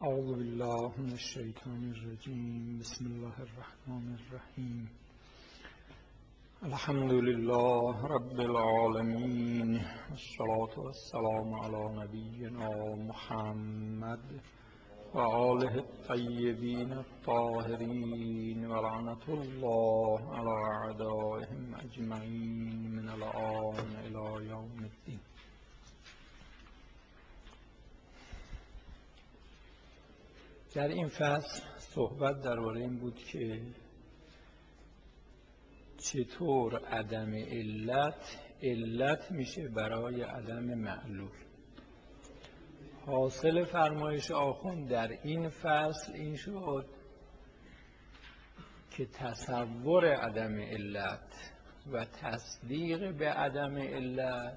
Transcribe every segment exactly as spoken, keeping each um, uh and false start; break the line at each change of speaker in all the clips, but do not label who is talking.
اعوذ بالله من الشیطان الرجیم. بسم الله الرحمن الرحیم. الحمد لله رب العالمین، والصلاة والسلام علی نبینا محمد و آله الطیبین الطاهرین و لعنة الله علی اعدائهم اجمعین من الآن الی یوم الدین. در این فصل صحبت درباره این بود که چطور عدم علت علت میشه برای عدم معلول. حاصل فرمایش آخوند در این فصل این شد که تصور عدم علت و تصدیق به عدم علت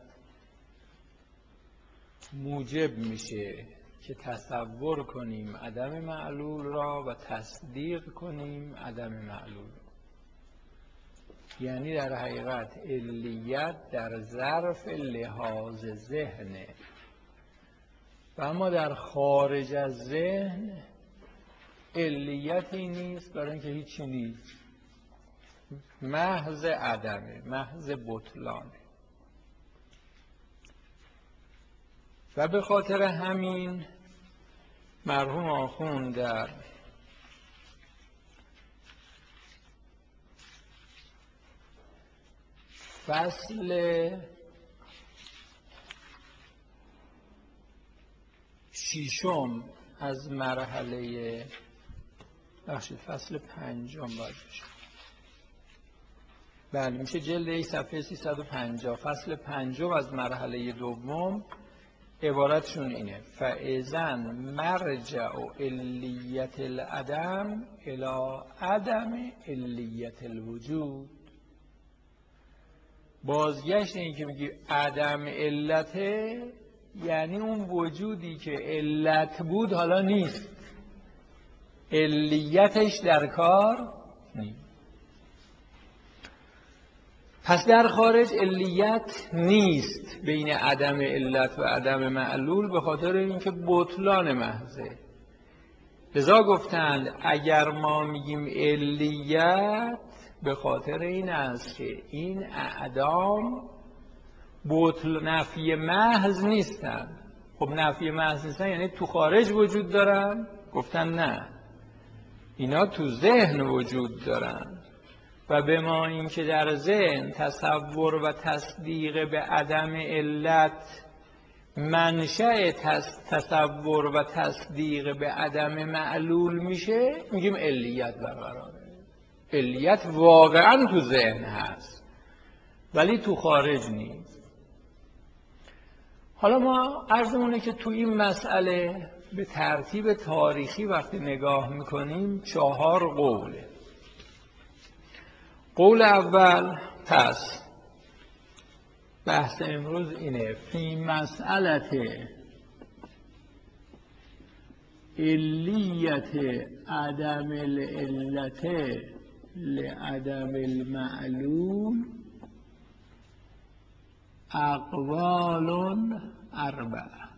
موجب میشه که تصور کنیم عدم معلول را و تصدیق کنیم عدم معلول. یعنی در حقیقت علیت در ظرف لحاظ ذهنه و اما در خارج از ذهن علیتی نیست، برای اینکه هیچی نیست، محض عدمه، محض بطلانه. و به خاطر همین مرحوم آخوند در فصل ششم از مرحله بخشید فصل پنجم باید بشه، بله میشه جلد ای صفحه سیصد و پنجاه، فصل پنجم از مرحله دوم عبارتشون اینه: فاذن مرجع علیت العدم الی عدم علیت الوجود. بازگشت این که میگی عدم علته یعنی اون وجودی که علت بود حالا نیست، علیتش در کار نیست. پس در خارج علیت نیست بین عدم علت و عدم معلول، به خاطر اینکه بطلان محضه. لذا گفتند اگر ما میگیم علیت به خاطر این است که این اعدام بطل نفی محض نیستن. خب نفی محض نیستن یعنی تو خارج وجود دارن؟ گفتن نه، اینا تو ذهن وجود دارن و به ما این که در ذهن تصور و تصدیق به عدم علت منشأ تصور و تصدیق به عدم معلول میشه، میگیم علیت برقراره. علیت واقعا تو ذهن هست ولی تو خارج نیست. حالا ما عرضمونه که تو این مسئله به ترتیب تاریخی وقتی نگاه میکنیم چهار قوله. قول اول، پس بحث امروز اینه: فی مسئلت علیت عدم العلت لعدم المعلول اقوال اربعه.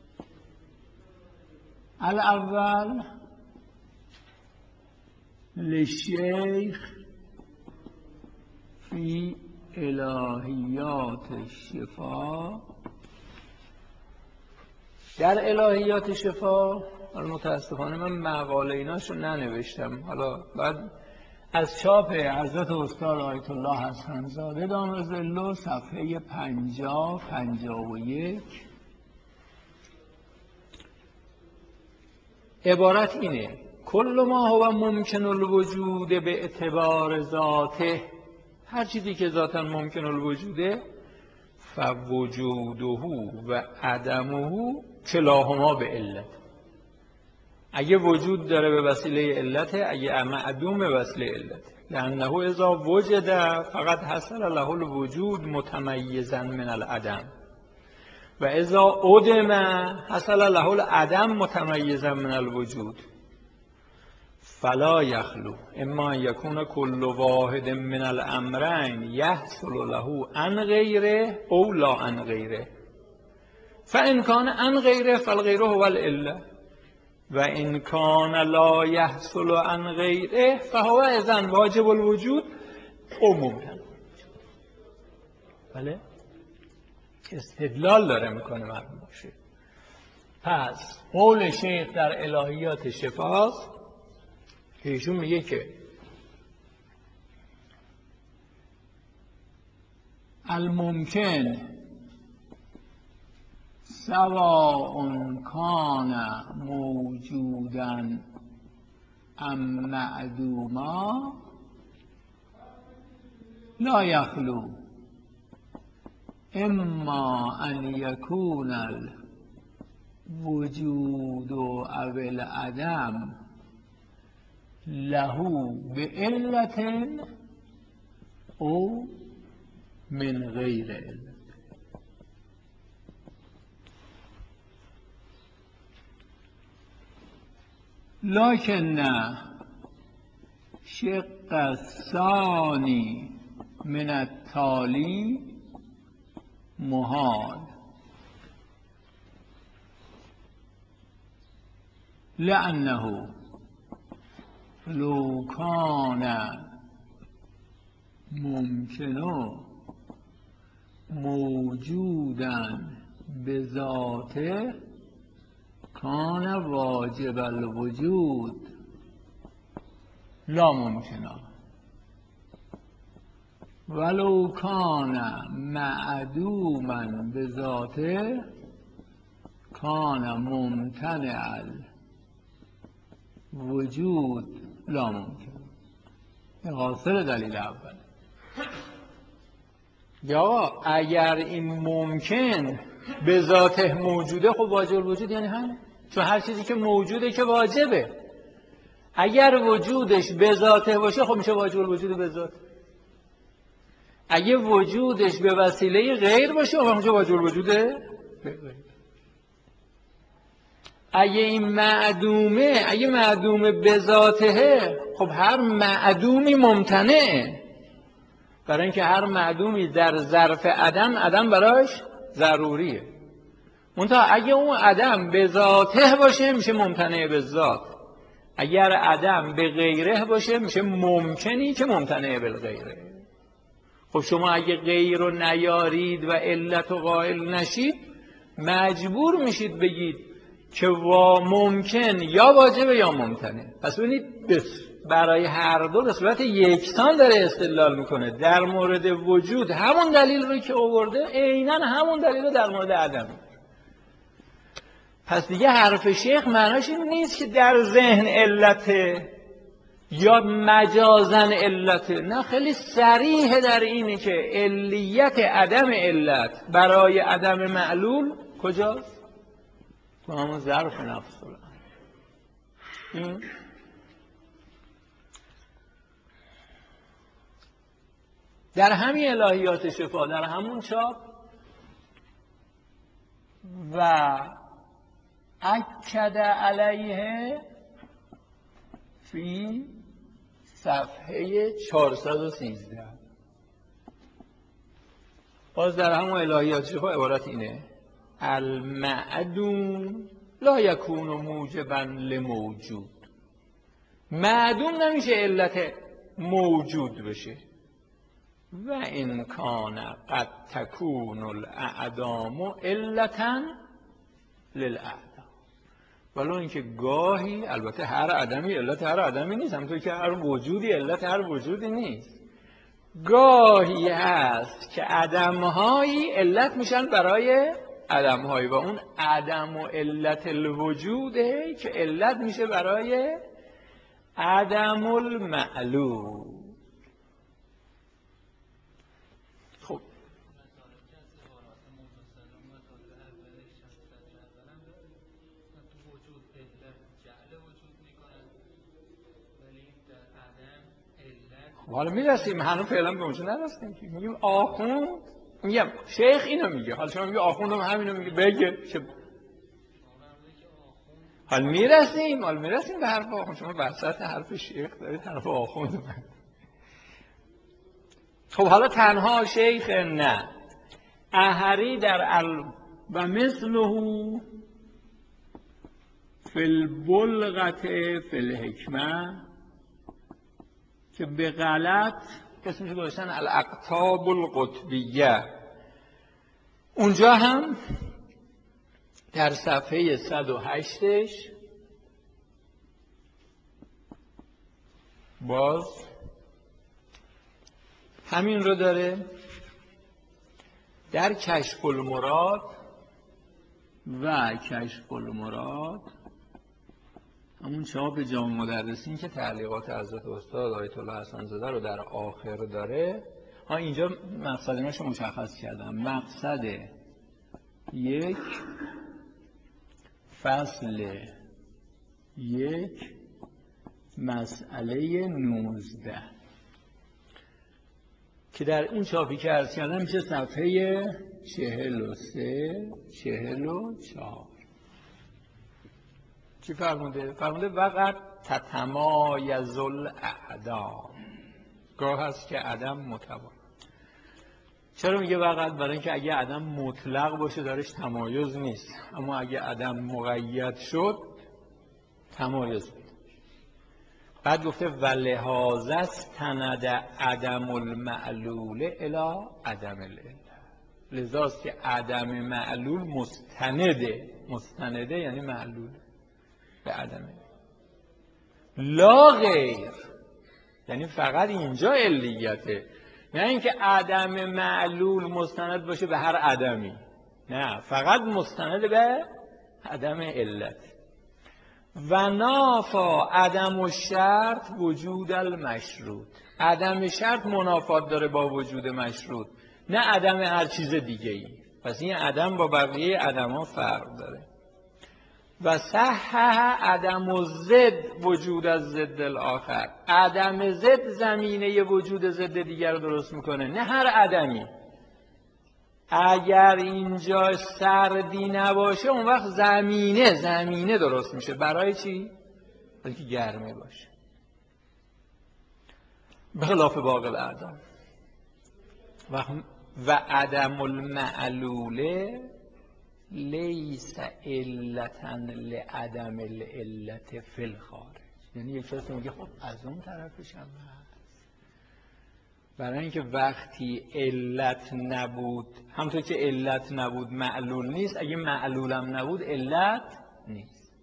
الاول للشیخ فی الهیات الشفا. در الهیات شفا متاسفانه من مقاله ایناشو ننوشتم، حالا بعد از چاپ حضرت استاد آیت الله حسن‌زاده دام ظل صفحه پنجاه پنجاه و یک عبارت اینه: کل ما هو ممکن الوجود به اعتبار ذاته، هر چیزی که ذاتاً ممکن الوجوده فوجوده و عدمه کلاهما به علت. اگه وجود داره به وسیله علته، اگه معدوم به وسیله علته. لأنه اذا وجد فقط حصل له الوجود متمیزا من العدم و اذا عدم حصل له العدم متمیزا من الوجود. فلا یخلو اما یکون کل واحد من الامرین یحصل له عن غیره او لا عن غیره، فان کان عن غیره فالغیره هو العله. و این کان لا یحصل عن غیره فهو اذن واجب الوجود او ممکن. بله استدلال داره میکنه مرحوم شیخ. پس قول شیخ در الهیات شفاست که ایشون میگه که الممکن سواء کان موجودا ام معدوما لا یخلو اما ان یکون الوجود او العدم له بعلت او من غیر علت. لكن شق الثاني من التالي محال لأنه لو كان ممكن موجودا بذاته کان واجب الوجود لا ممکنا ولو کان معدوما بذاته کان ممتنع الوجود لا ممکن. این حاصل دلیل اول. یا اگر این ممکن به ذاته موجوده خب واجب الوجود یعنی هم، چون هر چیزی که موجوده که واجبه. اگر وجودش به ذاته باشه خب میشه واجب الوجود به ذات. اگه وجودش به وسیله غیر باشه خب میشه واجب الوجود به غیر. اگه این معدومه اگه معدومه به ذاته خب هر معدومی ممتنعه، برای اینکه هر معدومی در ظرف عدم عدم براش ضروریه. منتها اگه اون عدم به ذاته باشه میشه ممتنع به ذات، اگر عدم به غیره باشه میشه ممکنی که ممتنع به غیره. خب شما اگه غیر رو نیارید و علت و قائل نشید مجبور میشید بگید که وا ممکن یا واجبه یا ممتنع. پس ببینید برای هر دو به صورت یکسان داره استدلال میکنه. در مورد وجود همون دلیل رو که آورده عیناً همون دلیل رو در مورد عدم. پس دیگه حرف شیخ معناش این نیست که در ذهن علته یا مجازن علته، نه خیلی صریح در اینه که علیت عدم علت برای عدم معلول کجاست؟ تو همون ظرف نفس الامر. این در همین الهیات شفا در همون چاپ و اکد علیه فی صفحه چهارصد و سیزده. باز در همون الهیات شفا عبارت اینه: المعدوم لا یکون موجبا لموجود. معدوم نمیشه علت موجود بشه. و این کان قد تکون الاعدام علتا للاعدام. ولی اینکه گاهی، البته هر عدمی علت هر عدمی نیست، همونطور که هر وجودی علت هر وجودی نیست، گاهی هست که عدمهایی علت میشن برای عدمهایی و اون عدم و علت الوجوده که علت میشه برای عدم المعلوم. خب حالا میرسیم، هنوز فعلا به اونجا نرسیم. میگیم آخوند، میگم شیخ اینو میگه، حالا شما میگه آخوند هم همینو میگه، بگه چه حالا میرسیم حالا میرسیم به حرف آخوند. شما وسط حرف شیخ دارید حرف آخوند من. خب حالا تنها شیخ نه، احری در ال و مثله فی البلغت فی الحکمه که به غلط اسمش گذاشتن الاقطاب القطبیه. اونجا هم در صفحه صد و هشتش باز همین رو داره. در کشف المراد و کشف المراد همون چاپ جامع مدرسین که تعلیقات حضرت استاد آیت الله حسن زاده رو در آخر داره، ها اینجا مقصد رو مشخص کردم. مقصد یک فصل یک مسئله نوزده که در این چاپی که عرض کردم میشه صفحه چهل و سه چهل و چهار. چی فرموده؟ فرموده وقت تتمایز الاعدام، گاه هست که عدم متباین. چرا میگه وقت؟ برای اینکه اگه عدم مطلق باشه درش تمایز نیست، اما اگه عدم مقید شد تمایز بود. بعد گفته ولهذا استند عدم المعلول الی عدم العله، لذاست که عدم معلول مستنده، مستنده یعنی معلول به عدمه، لا غیر، یعنی فقط اینجا علیته، نه اینکه عدم معلول مستند باشه به هر عدمی، نه، فقط مستند به عدم علت. و نافا عدم و شرط وجود المشروط، عدم شرط منافات داره با وجود مشروط، نه عدم هر چیز دیگه ای. پس این عدم با بقیه عدم ها فرق داره. و صحح عدم و ضد وجود از ضد الاخر، عدم ضد زمینه وجود ضد دیگر رو درست میکنه، نه هر عدمی. اگر اینجا سردی نباشه اون وقت زمینه زمینه درست میشه. برای چی؟ برای که گرمی باشه. به خلاف باقی الاعدام. و و عدم المعلوله لیس علتا لعدم العلت فی الخارج. یعنی یک کسی میگه خب از اون طرفش هم هست، برای اینکه وقتی علت نبود، همونطور که علت نبود معلول نیست، اگه معلولم نبود علت نیست.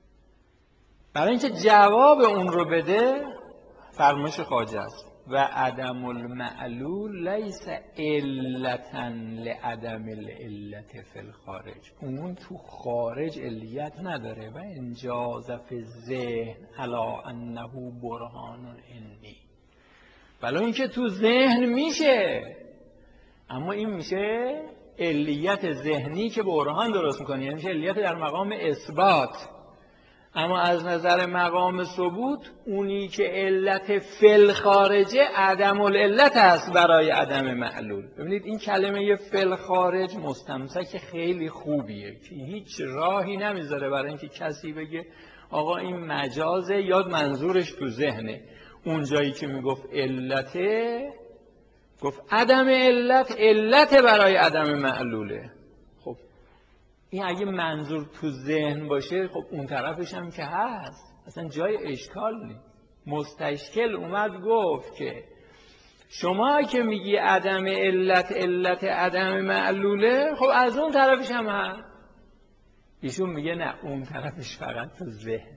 برای اینکه جواب اون رو بده فرمایش خواجه است و عدم المعلول لیس علتا لعدم العلت فی الخارج. اون تو خارج علیت نداره و انجاز فی الذهن علی انه برهان عنی، ولی اینکه تو ذهن میشه، اما این میشه علیت ذهنی که برهان درست میکنه، یعنی میشه علیت در مقام اثبات. اما از نظر مقام ثبوت اونی که علت فل خارجه عدم العلت هست برای عدم معلول. ببینید این کلمه فل خارج مستمسک خیلی خوبیه که هیچ راهی نمیذاره برای اینکه کسی بگه آقا این مجازه یا منظورش تو ذهنه. اون جایی که میگفت علته، گفت عدم علت علت برای عدم معلوله. خب این اگه منظور تو ذهن باشه خب اون طرفش هم که هست، اصلا جای اشکال نیست. مستشکل اومد گفت که شما که میگی عدم علت علت عدم معلوله، خب از اون طرفش هم هست. ایشون میگه نه، اون طرفش فقط تو ذهن.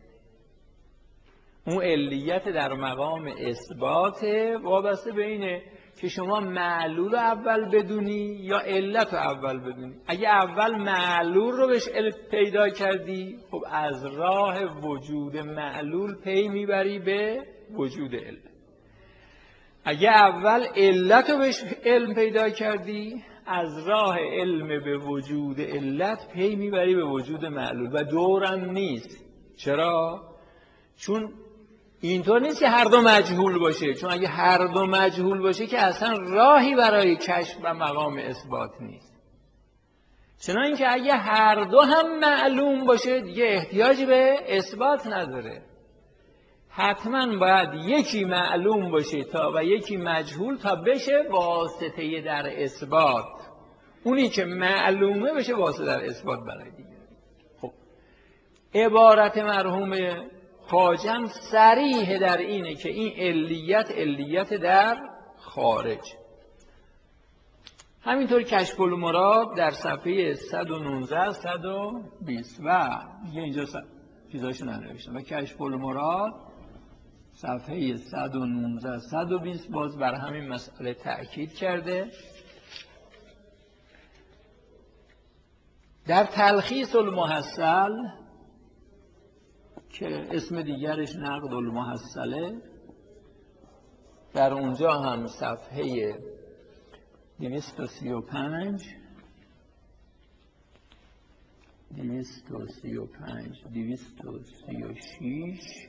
اون علیت در مقام اثباته، وابسته به اینه که شما معلول رو اول بدونی یا علت رو اول بدونی. اگه اول معلول رو بهش پیدا کردی، خب از راه وجود معلول پی میبری به وجود علت. اگه اول علت رو بهش علم پیدا کردی، از راه علم به وجود علت پی میبری به وجود معلول و دورم نیست. چرا؟ چون اینطور نیست که هر دو مجهول باشه، چون اگه هر دو مجهول باشه که اصلا راهی برای کشف و مقام اثبات نیست. چنانکه اینکه اگه هر دو هم معلوم باشه دیگه احتیاجی به اثبات نداره. حتما باید یکی معلوم باشه تا و یکی مجهول تا بشه واسطه در اثبات. اونی که معلومه بشه واسطه در اثبات برای دیگه. خب عبارت مرحوم خواجه صریح در اینه که این علیت علیت در خارج. همینطور کشف المراد در صفحه صد و نوزده صد و بیست و دیگه اینجا چیزاشو ننوشتم و کشف المراد صفحه صد و نوزده صد و بیست باز بر همین مسئله تأکید کرده. در تلخیص المحصل که اسم دیگرش نقد المحصله، در اونجا هم صفحه دویست و سی و پنج دویست و سی و پنج دویست و سی و شش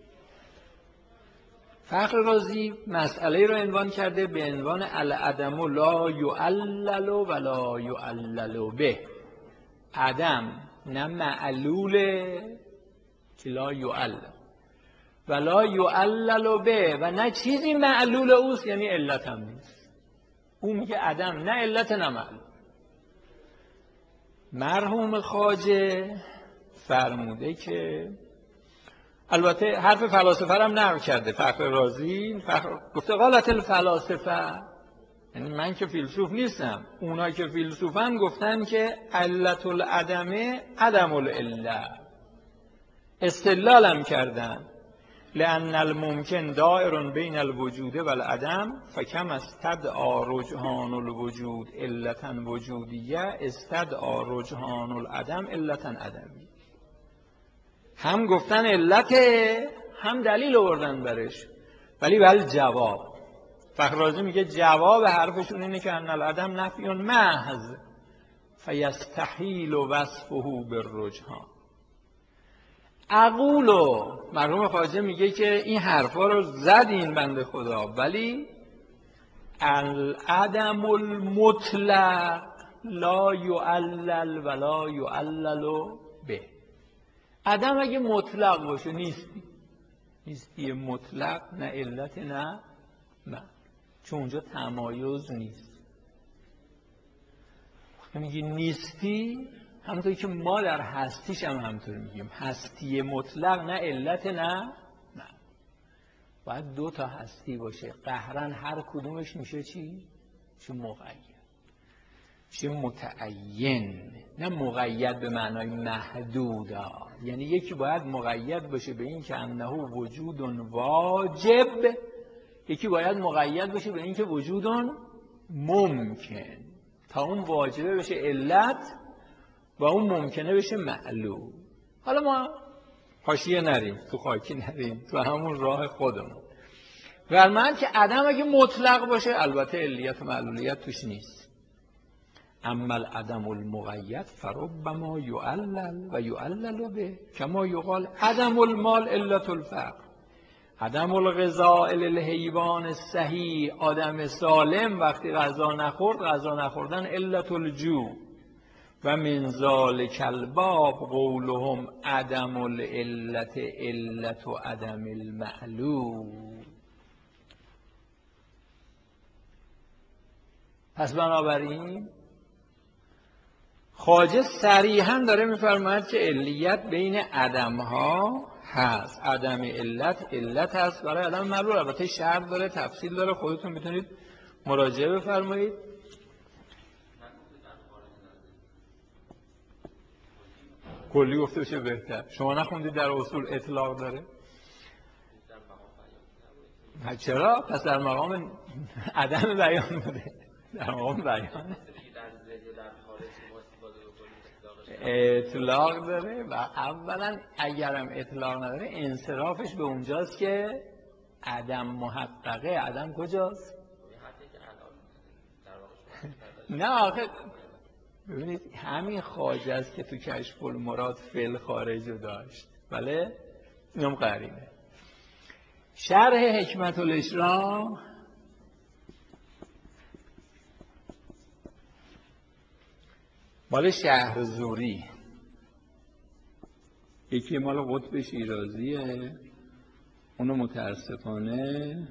فخر رازی مسئله رو عنوان کرده به عنوان العدم لا یعلل ولا یعلل به. عدم نه معلوله که لا یعلل ولا یعلل به و نه چیزی معلول اوست یعنی علت هم نیست. اون میگه عدم نه علت نه معلول. مرحوم خواجه فرموده که البته حرف فلاسفه هم نقل کرده فخر رازی، فخر گفته قالت الفلاسفه، یعنی من که فیلسوف نیستم، اونا که فیلسوفن گفتن که علت العدم عدم العله، استدلالم کردن لأن الممکن دائر بین الوجود و العدم فکم استدعا رجحان الوجود علتا وجودیه استدعا رجحان العدم علتا عدمی. هم گفتن علته هم دلیل آوردن برش، ولی ولی جواب فخر رازی میگه جواب حرفشون اینه که ان العدم نفی محض فیستحیل وصفه بالرجحان. اقولو مرحوم خواجه میگه که این حرفا رو زد این بنده خدا، ولی العدم المطلق لا یعلل ولا یعلل به. عدم اگه مطلق باشه نیستی، نیستی مطلق نه علت نه نه، چون اونجا تمایز نیست. وقتی میگی نیستی همونطوری که ما در هستیش هم همونطور میگیم هستی مطلق نه علت نه نه، باید دو تا هستی باشه قهرن هر کدومش میشه چی؟ میشه مقید، میشه متعین، نه مقید به معنای محدود. یعنی یکی باید مقید باشه به این که انه وجود واجب، یکی باید مقید باشه به این که وجود ممکن، تا اون واجبه بشه علت و اون ممکنه بشه معلول. حالا ما حاشیه نریم تو خاکی نریم تو همون راه خودمون. فرمان که عدم اگه مطلق باشه البته علیت و معلولیت توش نیست. اما العدم المقید فربما یعلل و یعلل به کما یقال عدم المال علت الفقر، عدم الغذاء للحیوان صحیح، آدم سالم وقتی غذا نخورد غذا نخوردن علت الجوع. و من ذالک الباب قولهم عدم العلت علت و عدم المعلول. پس بنابراین خواجه صریحا داره میفرماید که علیت بین عدم ها هست، عدم علت علت هست برای عدم معلول. البته شرط داره تفصیل داره، خودتون میتونید مراجعه بفرمایید. کلی گفته بشه بهتر. شما نخوندید در اصول اطلاق داره؟ چرا؟ پس در مقام عدم بیان بوده، در مقام بیان اطلاق داره. و اولا اگرم اطلاق نداره انصرافش به اونجاست که عدم محققه. عدم کجاست؟ نه آخه ببینید همین خواجه است که تو کشف المراد فعل خارج رو داشت، بله اینم قرینه. شرح حکمت الاشراق مال شهرزوری، یکی مال قطب شیرازیه، اونو متاسفانه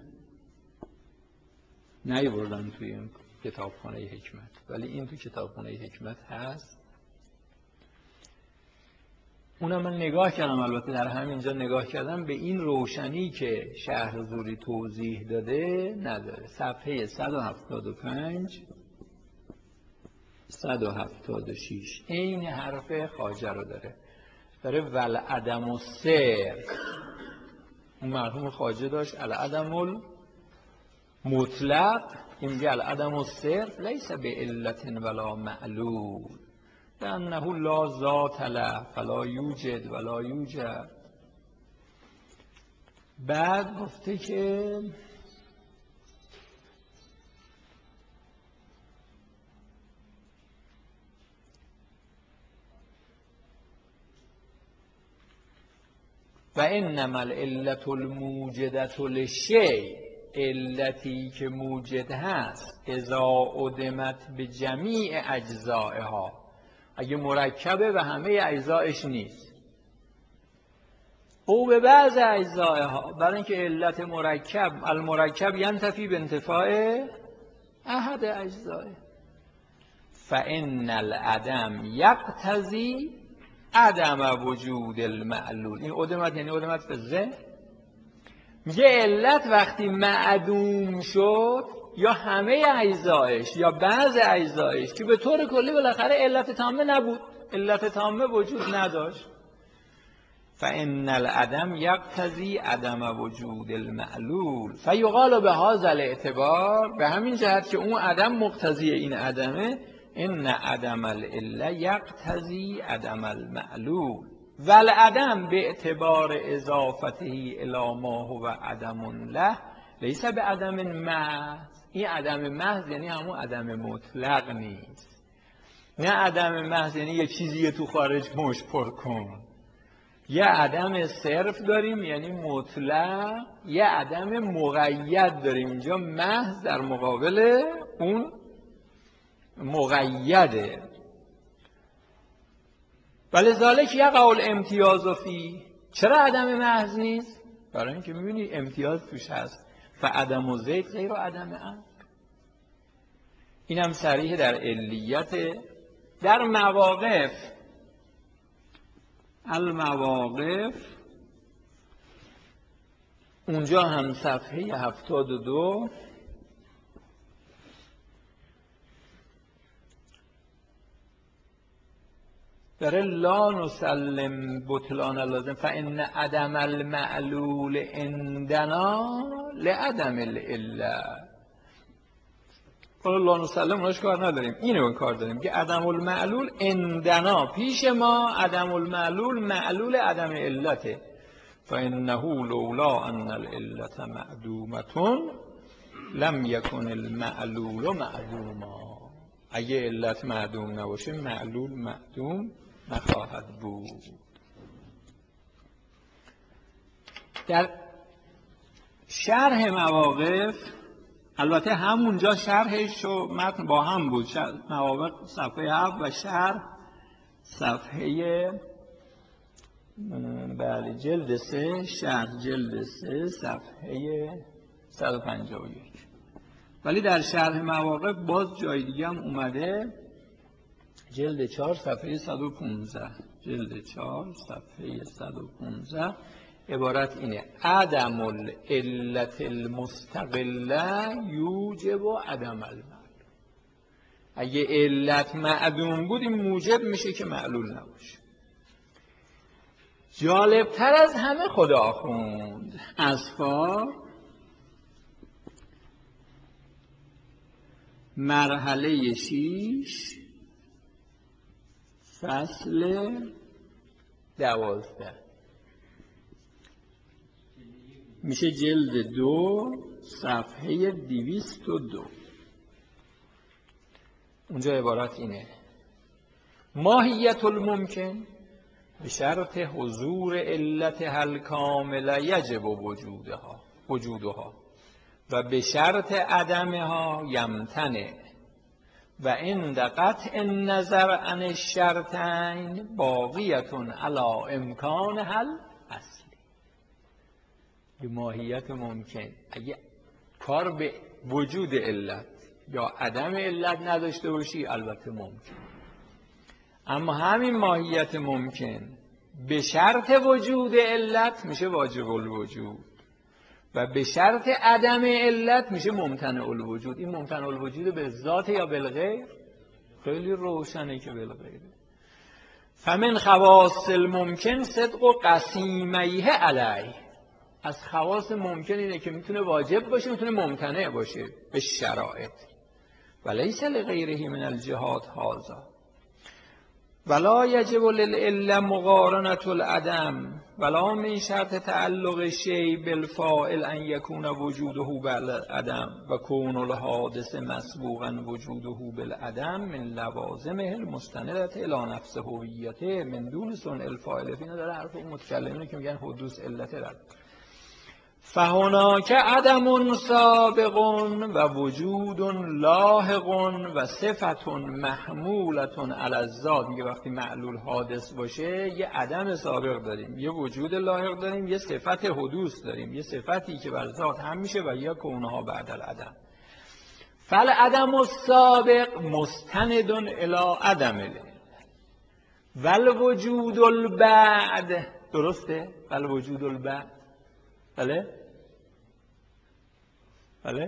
نیاوردن توی این کتابخانه حکمت، ولی این تو کتابخانه حکمت هست. اونم من نگاه کردم، البته در همینجا نگاه کردم به این روشنی که شهرزوری توضیح داده نداره. صفحه صد و هفتاد و پنج صد و هفتاد و شش این حرف خواجه رو داره داره ولعدم و سر. اون مرحوم خواجه داشت العدم المطلق، این میگه العدم و سر لیس به علت ولا معلول لأنه لا ذات له فلا یوجد ولا یوجد. بعد گفته که و انما العلت الموجدة للشیء، علتی که موجد هست اذا عدمت به جمیع اجزائها، اگه مرکبه و همه اجزایش نیست، او به بعض اجزائها، برای اینکه علت مرکب المرکب ینتفی به انتفاع احد اجزائه. فان العدم یقتضی عدم وجود المعلول. این عدمت یعنی عدمت به ذهن. میگه علت وقتی معدوم شد، یا همه اجزایش یا بعض اجزایش، که به طور کلی بالاخره علت تامه نبود، علت تامه وجود نداشت، فان العدم یقتضی عدم وجود المعلول فیقال به هذا الاعتبار، به همین جهت که اون عدم مقتضی این عدمه، ان عدم العله یقتضی عدم المعلول والعدم به اعتبار اضافته الی ما هو عدم له لیس به عدم محض. این عدم محض یعنی همون عدم مطلق نیست. نه عدم محض یعنی یه چیزی تو خارج مش پر کن. یه عدم صرف داریم یعنی مطلق، یه عدم مقید داریم اینجا محض در مقابل اون مقیده. ولذالک یقع الامتیاز فی. چرا عدم محض نیست؟ برای اینکه میبینی امتیاز توش هست. فعدم و زید غیر و عدم امر. این هم صریح در علیت. در مواقف المواقف اونجا هم صفحه هفتاد و دو داره لا نسلم بطلان لازم فان عدم المعلول عندنا لعدم العله. قال لا نسلم اوناش کار نداریم، اینو کار داریم که عدم المعلول عندنا پیش ما عدم المعلول معلول عدم علته. فانه لولا ان العلت معدومه لم یکن المعلول معدوما. اگه علت معدوم نباشه معلول معدوم نخواهد بود. در شرح مواقف البته همونجا شرحش و متن با هم بود، مواقف صفحه هفت و شرح صفحه بله جلد سه، شرح جلد سه صفحه صد و پنجاه و یک. ولی در شرح مواقف باز جای دیگه هم اومده، جلد چهار صفحه صد و پانزده، جلد چهار صفحه صد و پانزده عبارت اینه: عدم العلت المستقله یوجب عدم المعلول. اگه علت معدوم بود این موجب میشه که معلول نباشه. جالبتر از همه خدا خوند اصفار مرحله شیش فصل دوازده میشه جلد دو صفحه دویست و دو. اونجا عبارت اینه: ماهیت الممکن به شرط حضور علت حل کامله یجب وجودها وجودها و به شرط عدمها یمتنع و عند قطع النظر عن الشرطین باقیتون علی امکان حل اصلی. ماهیت ممکن اگه کار به وجود علت یا عدم علت نداشته باشی البته ممکن، اما همین ماهیت ممکن به شرط وجود علت میشه واجب الوجود و به شرط عدم علت میشه ممتنع الوجود. این ممتنع الوجود به ذات یا بالغیر؟ خیلی روشنه که بالغیره. فمن خواص الممکن صدق و قسیمیه علیه، از خواص ممکن اینه که میتونه واجب باشه میتونه ممتنع باشه به شرایط. ولیس لغیره من الجهات هذا ولا یجب للعله مقارنة العدم ولا من شرط تعلق شیء بالفاعل ان یکون وجوده بالعدم و کون الحادث مسبوقا وجوده بالعدم من لوازمه المستندة الی نفس هویته من دون صنع الفاعل. اینا داره حرف اون متکلمینه که میگن حدوث علت داره. فهناک عدم سابق و وجود لاحق و صفت محمولة علی الذات. میگه وقتی معلول حادث باشه یه عدم سابق داریم، یه وجود لاحق داریم، یه صفت حدوث داریم، یه صفتی که بر ذات هم میشه و یا کونها بعد العدم. فالعدم السابق مستند الی عدم والوجود البعد. درسته؟ والوجود البعد. بله؟ بله؟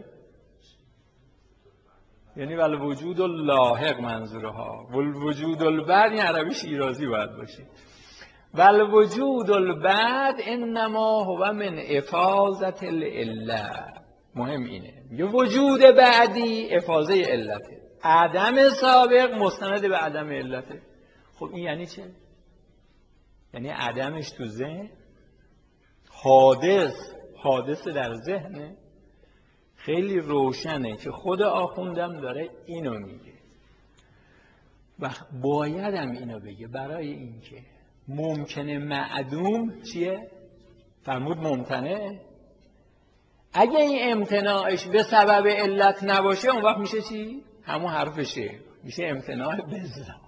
یعنی والوجود اللاحق منظورها، والوجود البعد این عربی شیرازی باید باشه. والوجود البعد انما هو من افاضت العله. مهم اینه یه وجود بعدی افاضه علته، عدم سابق مستند به عدم علته. خب این یعنی چه؟ یعنی عدمش تو ذهن، حادث حادث در ذهنه. خیلی روشنه که خود آخوندم داره اینو میگه و بایدم اینو بگه برای اینکه ممکنه معدوم چیه؟ فرمود ممتنع. اگه این امتناعش به سبب علت نباشه اون وقت میشه چی؟ همون حرفشه، میشه امتناع بذات.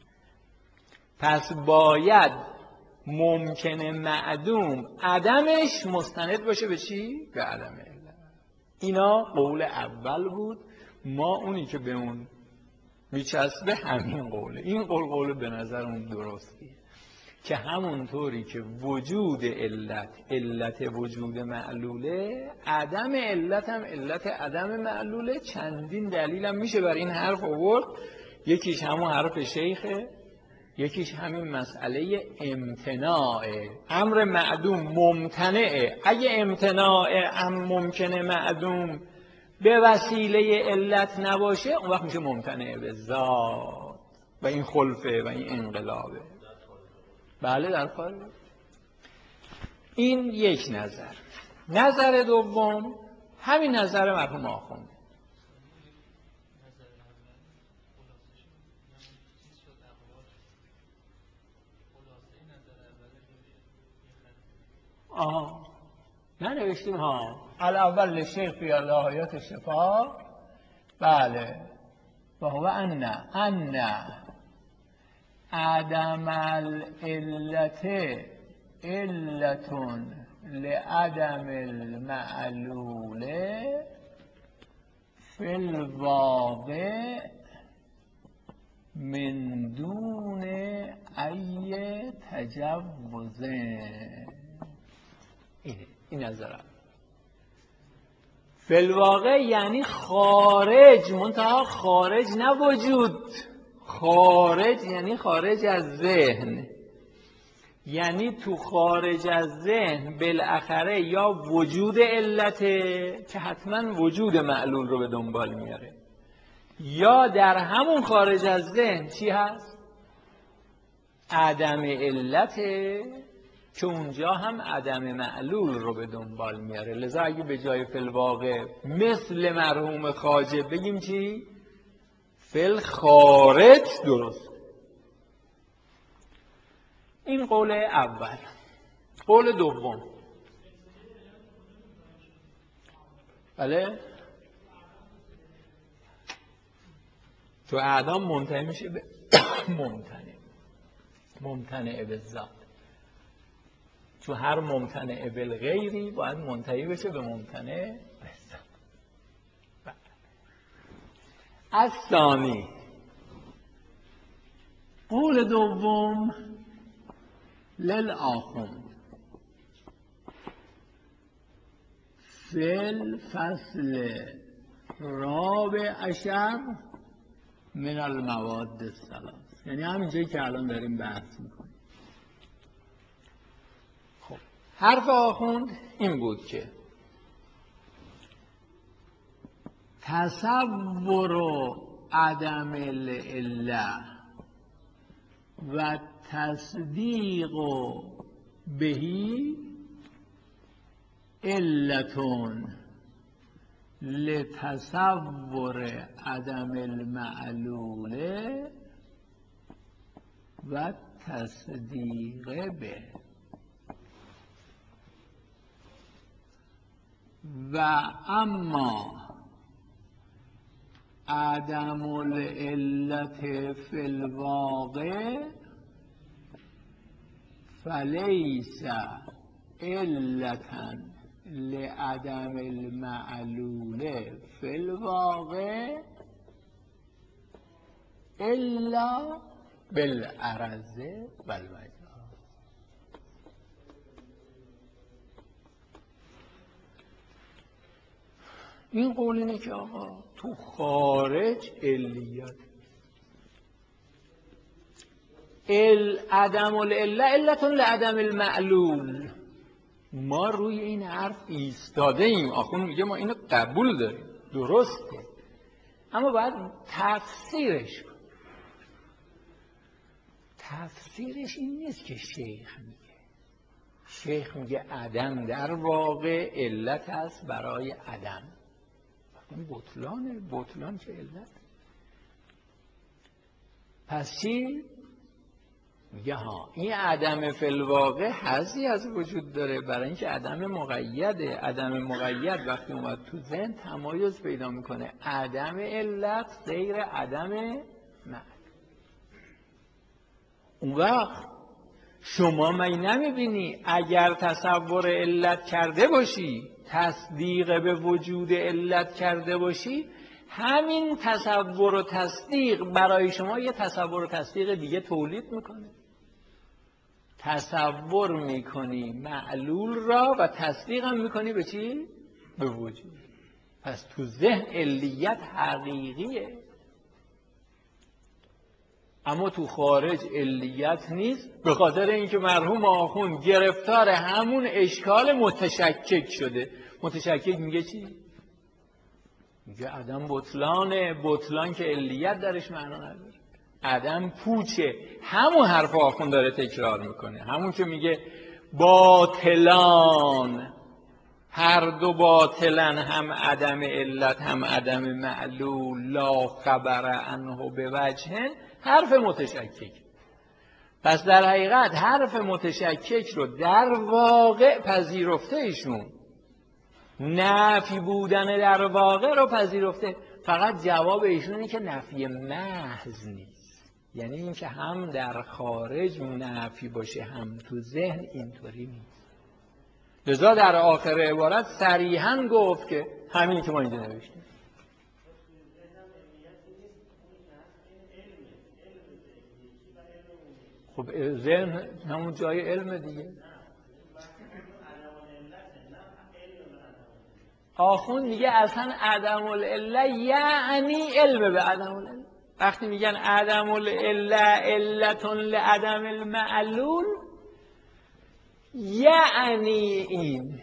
پس باید ممکنه معدوم عدمش مستند باشه به چی؟ به عدم علت. اینا قول اول بود. ما اونی که به اون میچسبه همین قوله. این قول قول به نظر اون درستیه که همونطوری که وجود علت علت وجود معلوله، عدم علت هم علت عدم معلوله. چندین دلیل هم میشه بر این حرف آورد. یکیش همون حرف شیخه، یکیش همین مسئله امتناعه. امر معدوم ممتنعه. اگه امتناع ام ممکنه معدوم به وسیله علت نباشه اون وقت میشه ممتنع به ذات و این خلفه و این انقلابه. بله در خارج. این یک نظر. نظر دوم همین نظر مرحوم آخوند. آها ننوشتیم ها. الاول لشیخ فی الهایات شفا. بله. و هو ان ان عدم العلت علتون لعدم المعلول فی الواقع من دون ای تجوز. اینه این نظر فی الواقع یعنی خارج، منتها خارج نه وجود، خارج یعنی خارج از ذهن. یعنی تو خارج از ذهن بالاخره یا وجود علته که حتما وجود معلول رو به دنبال میاره، یا در همون خارج از ذهن چی هست؟ عدم علته که اونجا هم عدم معلول رو به دنبال میاره. لذا اگه به جای فی الواقع مثل مرحوم خواجه بگیم چی؟ فی الخارج. درست. این قول اول. قول دوم. بله تو اعدام منتهی میشه به ممتنع ممتنع به ذات. تو هر ممتنع بالغیری باید منتهی بشه به ممتنع به ذات. از ثانی قول دوم
للآخوند فی الفصل رابع عشر من المواد الثلاث، یعنی همینجایی که الان داریم بحث میکنیم.
خب حرف آخوند این بود که
تصور عدم العله و تصدیق بهی علتون لتصور عدم المعلول و تصدیق به. و اما عدم العلت فی الواقع فلیس علتا لعدم المعلول فی الواقع الا بالعرض و الوجه.
این قول اینه که آقا تو خارج علیت ال عدم العله علتون لعدم المعلول. ما روی این حرف ایستاده ایم. آخوند میگه ما اینو قبول داریم، درسته، اما باید تفسیرش کنیم. تفسیرش این نیست که شیخ میگه. شیخ میگه عدم در واقع علت است برای عدم. این بطلانه، بطلان چه علت؟ پس چی؟ میگه ها این عدم فی الواقع حظی از وجود داره، برای اینکه عدم مقیده. عدم مقید وقتی اومد تو ذهن تمایز پیدا میکنه. عدم علت غیر عدم معلول. اون وقت شما می نمیبینی اگر تصور علت کرده باشی، تصدیق به وجود علت کرده باشی، همین تصور و تصدیق برای شما یه تصور و تصدیق دیگه تولید میکنه. تصور میکنی معلول را و تصدیق هم میکنی به چی؟ به وجود. پس تو ذهن علیت حقیقیه، اما تو خارج علیت نیست، به خاطر اینکه مرحوم آخوند گرفتار همون اشکال متشکک شده. متشکک میگه چی؟ میگه عدم بطلانه. بطلان که علیت درش معنا نداره، عدم پوچه. همون حرف آخوند داره تکرار میکنه، همون که میگه باطلان، هر دو باطلن، هم عدم علت هم عدم معلول، لا خبر عنه به وجه، حرف متشکک. پس در حقیقت حرف متشکک رو در واقع پذیرفته ایشون، نفی بودن در واقع رو پذیرفته. فقط جواب ایشون اینه که نفی محض نیست، یعنی اینکه هم در خارج نفی باشه هم تو ذهن اینطوری نیست. لذا در آخر عبارت صریحاً گفت که همین که ما اینجا نوشتیم. خب ذهن همون جای علم دیگه. آخوند میگه اصلا عدم العله یعنی علم به عدم العله. وقتی میگن عدم العله علتون لعدم المعلول، یعنی این.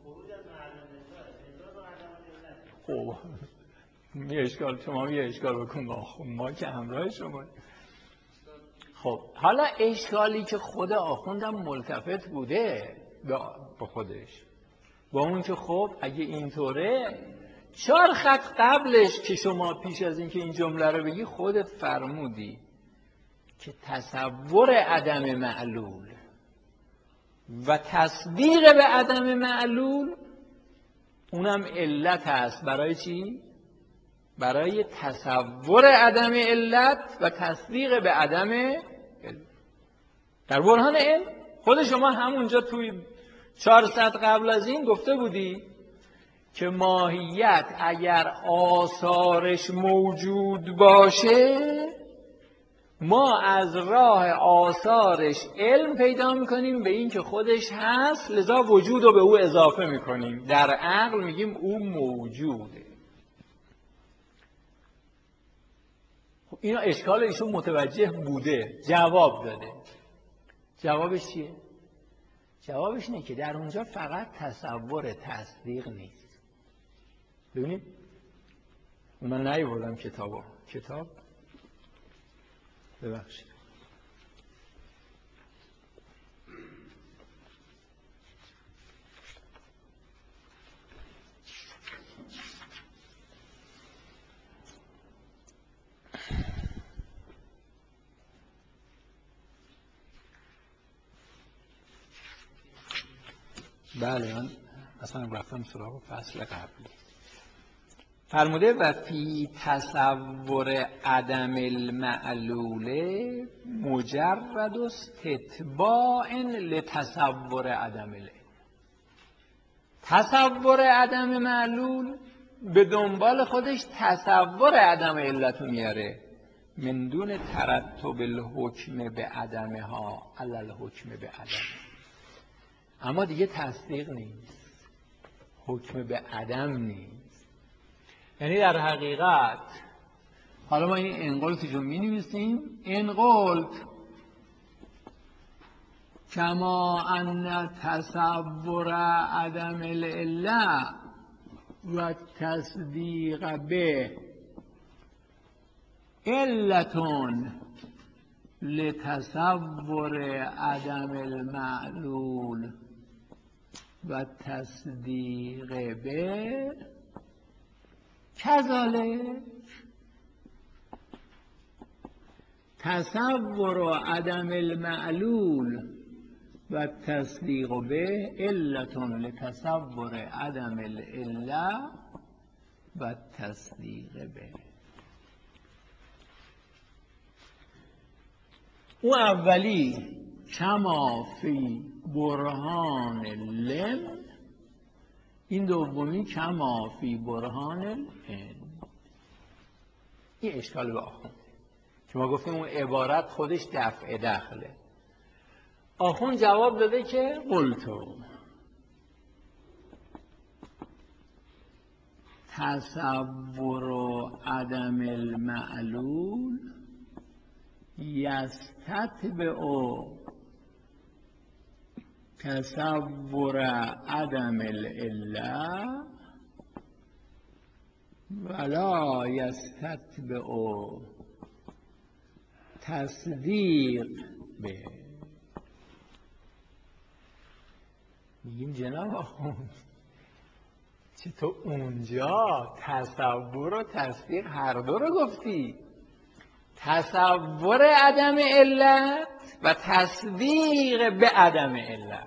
خب می اشکال شما می اشکال بکن با آخوند، ما که همراه شما. خب حالا اشکالی که خود آخوندم ملتفت بوده به خودش، با اون که خب اگه اینطوره، چهار خط قبلش که شما پیش از این که این جمله رو بگی خودت فرمودی که تصور عدم معلول و تصدیق به عدم معلول اونم علت هست. برای چی؟ برای تصور عدم علت و تصدیق به عدم علت. در برهان علم خود شما همونجا توی چهار سطر قبل از این گفته بودی که ماهیت اگر آثارش موجود باشه ما از راه آثارش علم پیدا میکنیم به این که خودش هست، لذا وجود رو به او اضافه میکنیم. در عقل میگیم او موجوده. خب اینا اشکال ایشون متوجه بوده، جواب داده. جوابش چیه؟ جوابش اینه که در اونجا فقط تصور تصدیق نیست. ببینید من نیاوردم کتابو. کتاب ببخشید. بله من اصلا رفتم سراغ فصل قبلی. فرموده و فی تصور عدم المعلوله مجرد استتباع لتصور عدم العلم. تصور عدم معلول به دنبال خودش تصور عدم علت میاره، من دون ترتب الحکم به عدمها علی الحکم به عدم. اما دیگه تصدیق نیست، حکم به عدم نیست. یعنی در حقیقت حالا ما این انقلت رو می نویسیم. انقلت کما ان تصور عدم العله و تصدیق به علتون لتصور عدم المعلول و تصدیق به کذالک تصور عدم المعلول و تصدیق به علتون لتصور عدم العله و تصدیق به. او اولی کما فی برهان لم، این دومی کما فی برهان العلم. این اشکال به آخوند که ما گفتیم اون عبارت خودش دفع دخله. آخوند جواب داده که قلتو تصور عدم المعلول یستتبع تصور عدم العله ولا یستتبع تصدیق به. میگیم جناب آخوند چطور اونجا تصور و تصدیق هر دو رو گفتی؟ تصور عدم علت و تصدیق به عدم علت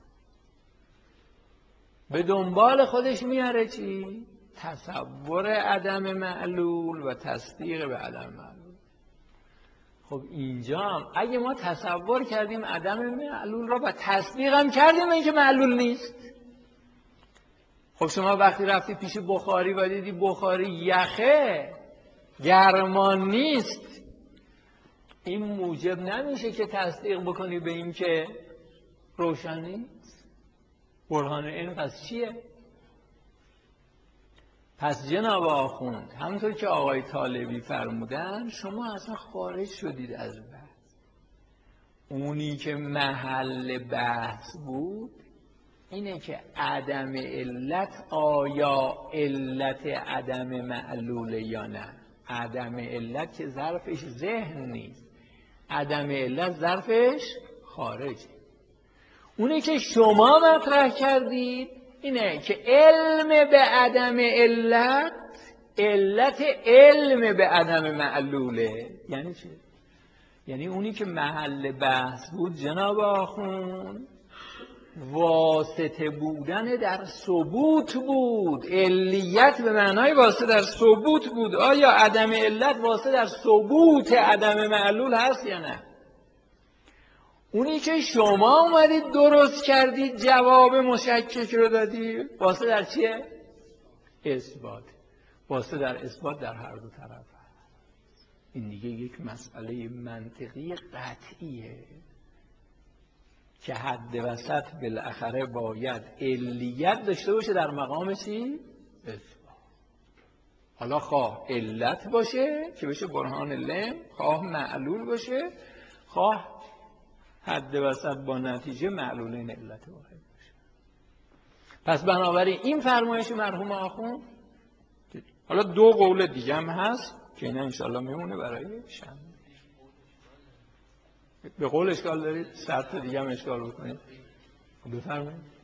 به دنبال خودش میاره چی؟ تصور عدم معلول و تصدیق به عدم معلول. خب اینجا هم اگه ما تصور کردیم عدم معلول را و تصدیق هم کردیم اینکه معلول نیست، خب شما وقتی رفتی پیش بخاری و دیدی بخاری یخه گرمان نیست، این موجب نمیشه که تصدیق بکنی به این که روشن نیست. برهان این پس چیه؟ پس جناب آخوند همونطور که آقای طالبی فرمودن شما اصلا خارج شدید از بحث. اونی که محل بحث بود اینه که عدم علت آیا علت عدم معلوله یا نه. عدم علت که ظرفش ذهن نیست، عدم علت ظرفش خارجه. اونی که شما مطرح کردید اینه که علم به عدم علت علت علم به عدم معلوله. یعنی چه؟ یعنی اونی که محل بحث بود جناب آخوند واسطه بودن در ثبوت بود. علیت به معنای واسطه در ثبوت بود. آیا عدم علت واسطه در ثبوت عدم معلول هست یا نه؟ اونی که شما اومدید درست کردید جواب مشکک رو دادید واسطه در چیه؟ اثبات. واسطه در اثبات در هر دو طرف. این دیگه یک مسئله منطقی قطعیه که حد وسط بالاخره باید علیت داشته باشه در مقام چی؟ اثبات. حالا خواه علت باشه که بشه برهان لم، خواه معلول باشه، خواه حد وسط با نتیجه معلولین علت واحد باشه. پس بنابراین این فرمایش مرحوم آخوند، حالا دو قول دیگه هم هست که اینا انشالله میمونه برای شنبه. به قول اشکال دارید؟ شرط دیگه هم اشکال بکنید. بفرمایید.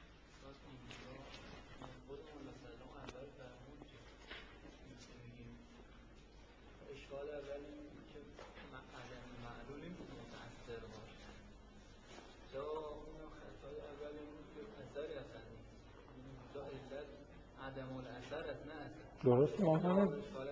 درست مفهوم.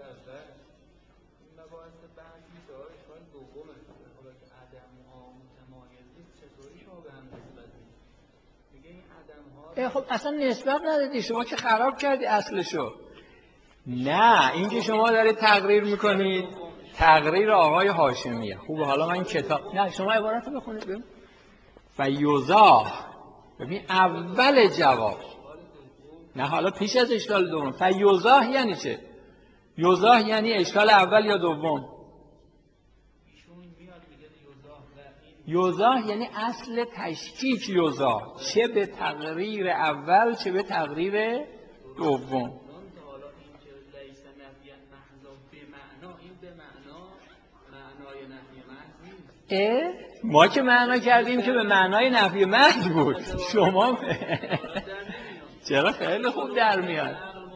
خب اصلا نسبت ندادی، شما که خراب کردی اصلشو. نه این که شما دارید تقریر میکنید تقریر آقای هاشمیه. خوبه حالا من کتاب، نه شما عبارت رو بخونید ببین. فیوزاه، ببین اول جواب، نه حالا پیش از اشکال دوم. فیوزاه یعنی چه؟ یوزاه یعنی اشکال اول یا دوم؟ یوزاه یعنی اصل تشکیک. یوزاه چه به تقریر اول چه به تقریر دوم. اه؟ ما که معنا کردیم که به معنای نفی محض بود. شما چرا خیلی خوب در میاد.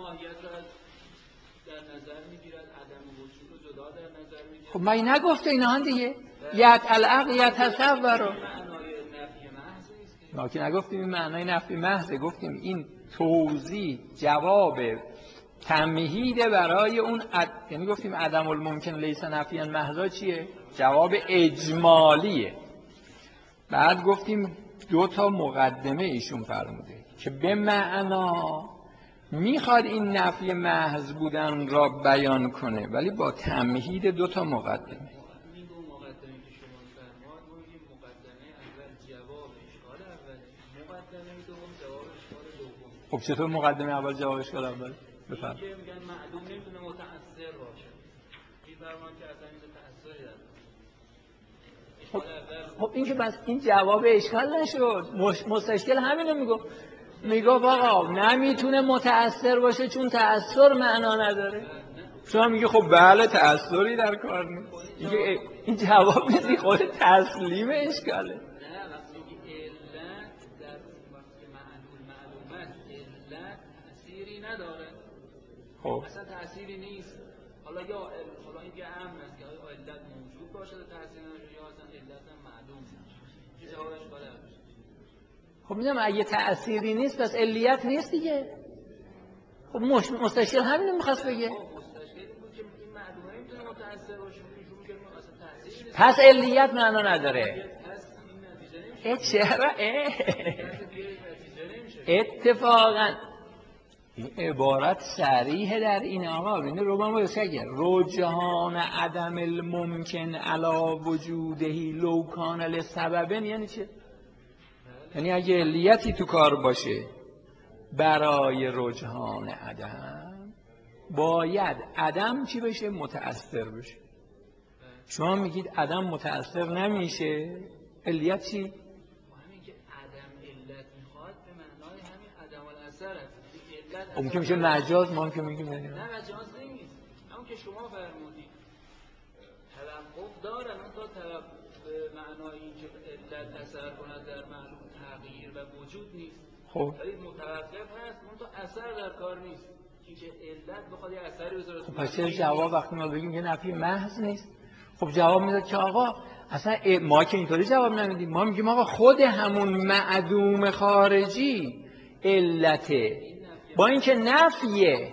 خب ما این نگفته اینا هم دیگه یت العقل یت تصور رو ما که نگفتیم این معنای نفی محضه، گفتیم این توضیح جواب تمهید برای اون اد... یعنی گفتیم عدم الممکن لیس نفیاً محضا چیه؟ جواب اجمالیه. بعد گفتیم دو تا مقدمه ایشون فرموده که به معنا میخواد این نفی محض بودن را بیان کنه ولی با تمهید دو تا مقدمه. خب چطور مقدمه اول جواب اشکال اول؟ بفرمایید. که میگن معلوم نمیتونه متأثر باشه. میفرمان که اصلا این تأثیری نداره. خب این که بس این جواب اشکال نشد. مستشکل همینو میگه. میگه آقا نمیتونه متأثر باشه چون تأثیر معنا نداره. شما میگه خب بله تأثیری در کار نیست. میگه این جواب نیست، خود تسلیم اشکاله. نداره. خب اصلا تأثیری نیست. حالا یا حالا این که اهم است که آیا علت موجود باشه تا تأثیر نداره یا اصلا علت هم معلوم نشه. چه جوابش بالا؟ خب میگم اگه تأثیری نیست پس علیت نیست دیگه. خب مش... مستشکل همین می‌خواست بگه. خب مستشکل بود که این معلومه نمیتونه متأثر باشه. میگه اصلا تأثیری نیست. پس علیت معنا نداره. پس این نتیجه نمیشه. چرا؟ اتفاقاً این عبارت صریح در این آقا بینه رو من باید سگر رجحان عدم الممکن علا وجودهی لوکان لسببن یعنی چه؟ یعنی اگه علیتی تو کار باشه برای رجحان عدم باید عدم چی بشه؟ متأثر بشه. شما میگید عدم متأثر نمیشه، علیت چی؟ همین که عدم علت میخواد به معنای همین عدم الاثر است. اون که میشه مجاز، ما هم که میگیم نه مجاز نیست. همون که شما فرمودید توقف دارن اون تا طرف معنای این که علت اثر کند در معلوم تغییر و وجود نیست. خب ولی متوقف هست اون تا اثر در کار نیست این که علت بخواد یه اثری بذاره. خب پس چرا جواب وقتی ما بگیم که نفی محض نیست؟ خب جواب میداد که آقا اصلا ما که اینطوری جواب نمیدیم. ما میگیم آقا خود همون معدوم خارجی علته با اینکه نفیه.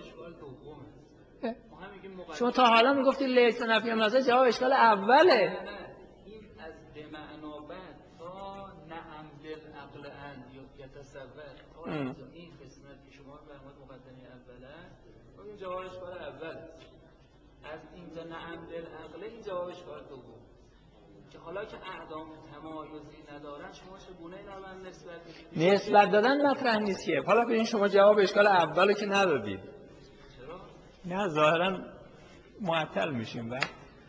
شما تا حالا میگفتید لیس نفی محض، جواب اشکال اوله. این از به معنا بعد تا نعم بالعقل ان یتصور این قسمت که شما فرمود مقدمه اوله این جواب اشکال اول.
از اینجا نعم بالعقل این جوابش کار دوم که حالا که اعدام تمایزی ندارن شما چگونه اینا رو من نسبت بدید؟
نسبت دادن مطرح نیست که. حالا ببین شما جواب اشکال اولو که ندادید.
چرا؟
نه ظاهرا معطل میشیم بعد.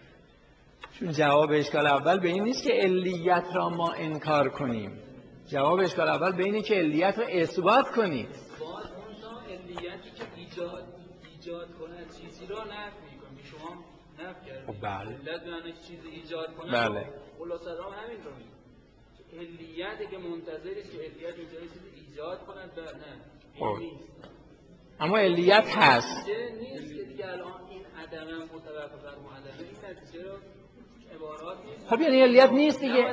چون جواب اشکال اول به این نیست که علیت را ما انکار کنیم. جواب اشکال اول به اینه که علیت را اثبات کنیم.
باز اونجا علیتی که ایجاد ایجاد کنه چیزی را نفی می‌کنه. شما نفی کردید.
خب بله.
علت یعنی چیزی ایجاد کنه.
بله.
خلاصه هم همین رو میگه. علیتی که منتظر است که علیت اینجا چیزی ایجاد کنه نه.
خب.
نیست.
اما علیت هست.
نیست که دیگه الان این عدم متوقف بر معدم این نتیجه رو عبارات نیست.
خب یعنی علیت نیست دیگه.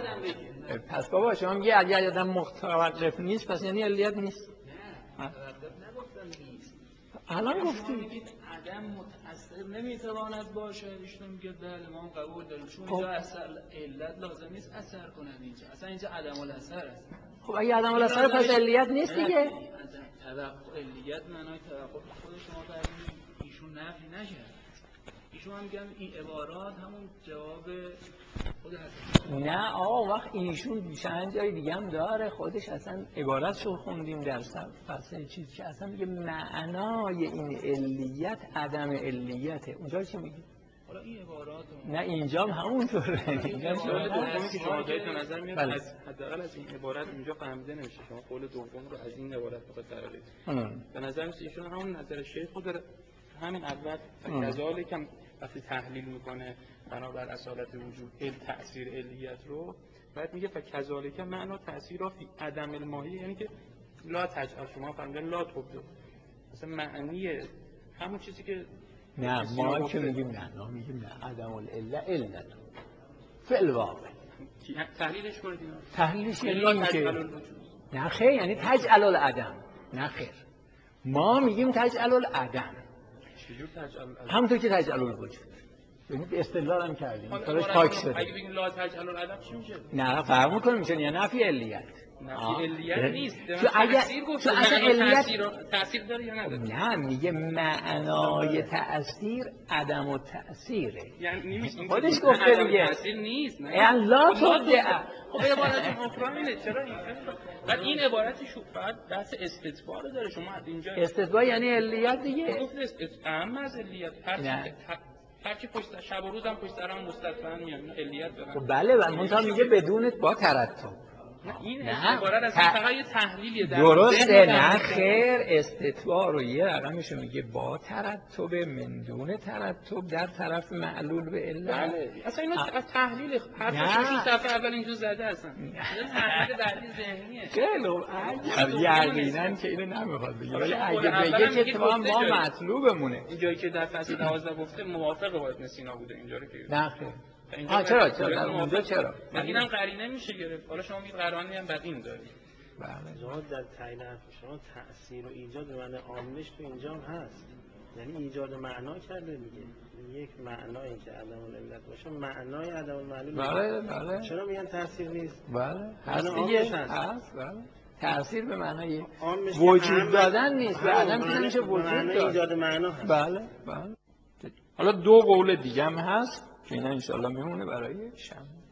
پس بابا شما میگه اگر عدم متوقف نیست پس یعنی علیت نیست.
نه متوقف نگفتم نیست.
الان گفتی
میگید عدم متأثر نمیتواند باشه. ایشون میگه بله ما قبول داریم چون اینجا اصل علت لازم نیست اثر کنه اینجا. اصلا اینجا عدم الاثر است.
خب اگه عدم الاثر پس علیت نیست دیگه.
توقع علیت معنای توقع خود شما فرمودید ایشون نفی نکرد. ایشون هم میگن این عبارات همون جواب خود هست.
نه آقا وقت ایشون چند جای دیگه هم داره خودش اصلا عبارتشو خوندیم در فصل چیز که اصلا میگه معنای این علیت عدم علیته. اونجا چی میگه؟
حالا این عبارات
نه اینجا هم همونطوره.
اینجا
قول دومی که شما دارید به نظر میاد
بله.
از حداقل از این عبارت اینجا فهمیده نمیشه. شما قول دوم رو از این عبارت بخواد درارید. به نظر میاد ایشون همون نظر شیخ رو داره همین اول فکذالک کم وقتی تحلیل میکنه بنابر اصالت وجود ال تأثیر علیت رو بعد میگه فکذالک معنا تأثیر فی عدم الماهی یعنی که لا تجعل شما فهمیدن لا تبدو مثلا معنی همون چیزی که
نه ما که میگیم نه ما میگیم نه عدم العله علت فعل واقع
تحلیلش کنید
تحلیلش یعنی این که نه خیر یعنی تجعل العدم نه خیر ما میگیم تجعل العدم
چجور تجعل العدم
همونطور که تجعل الوجود یعنی استدلال هم کردیم کارش
حالا
پاک شده
اگه بگیم لا تجعل العدم چی میشه
نه فرق میکنه میشه یا نفی علیت
نفی علیت نیست
چون اگر چون اصلا علیت
تأثیر داره یا نداره
نه میگه معنای تأثیر عدم و تأثیره
یعنی
خودش گفته دیگه
تأثیر نیست نه
یعنی لا تبدع
خب عبارت اخرى اینه چرا این بعد این عبارتی شو فقط بحث استتبار داره شما اینجا
استتبار یعنی علیت دیگه
گفت اهم از علیت هر کی پشت شب و روزم پشت سرم مستقبلا میاد علیت داره
خب بله و منتها میگه بدون با ترتب
این عبارت از فقط یه تحلیلیه
درسته نه خیر استتبار رو یه رقمشو میگه با ترتب من دون ترتب در طرف معلول به علت
بله اصلا اینو تحلیل حرفش صفحه اول اینجا زده اصلا تحلیل بعدی ذهنیه
خیلی یقینا که اینو نمیخواد بگه ولی اگه بگه که تو ما مطلوبمونه
اینجایی که در فصل دوازده گفته موافق با ابن سینا بوده اینجا رو که
نه خیر آه چرا چرا در اونجا چرا
اینم قرینه میشه گرفت حالا شما میگید قرائنی هم بعد این دارید
بله
شما در تعیین حرف شما تأثیر و ایجاد به معنی عامش تو اینجا هم هست یعنی ایجاد معنا کرده دیگه یک معنایی که عدم العلت باشه معنای عدم المعلول
بله بله
چرا میگن تأثیر نیست
بله هست دیگه هست بله تأثیر به معنای وجود دادن نیست به عدم که نمیشه وجود داد
ایجاد معنا هست
بله بله حالا دو قول دیگه هم هست که اینا انشاءالله میمونه برای شنبه